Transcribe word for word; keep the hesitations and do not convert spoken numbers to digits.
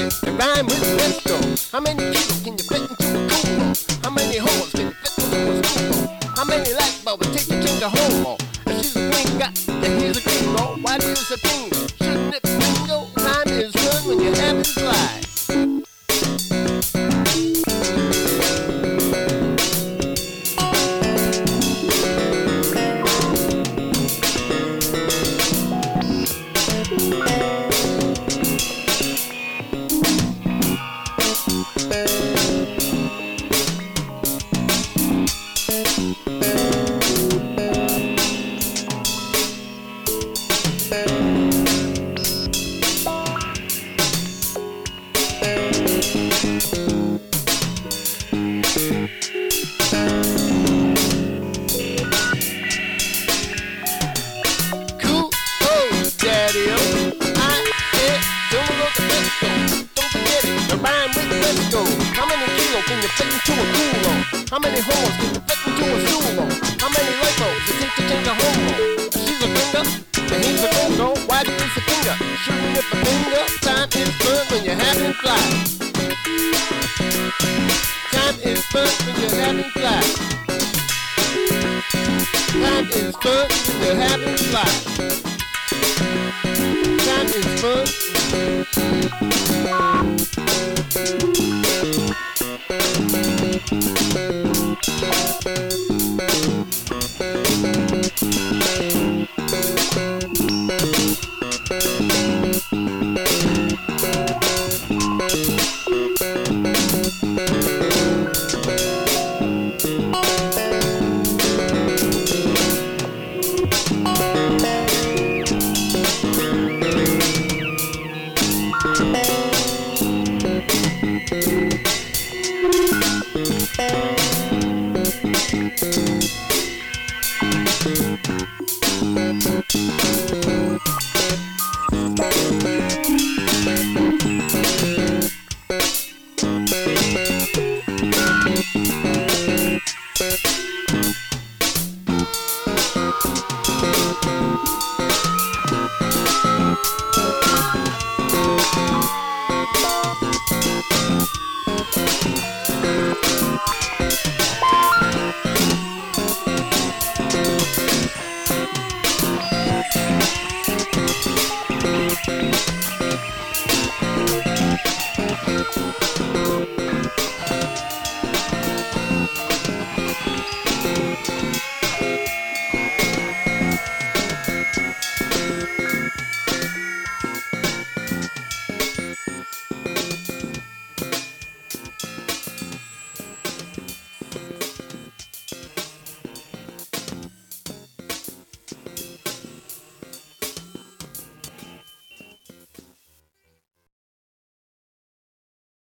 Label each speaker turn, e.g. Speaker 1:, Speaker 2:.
Speaker 1: it rhyme with Frisco. How many kilos can you fit into a cooler? How many holes can you fit into a school? How many light bulbs take to change a hole? If she's a gringo, then here's a gringo. Why do you a bingo? Shouldn't it bingo? Time is fun when you're having fly. How many kilos can you fit into a cooler? How many holes can you fit into a stool? How many light bulbs does it take to change a hole? She's a finger, and he's a gringo. Why do you use a finger? Shooting with a finger. Time is fun when you're having fly. Time is fun when you're having fly. Time is fun when you're having fly. Time is fun. Thank you.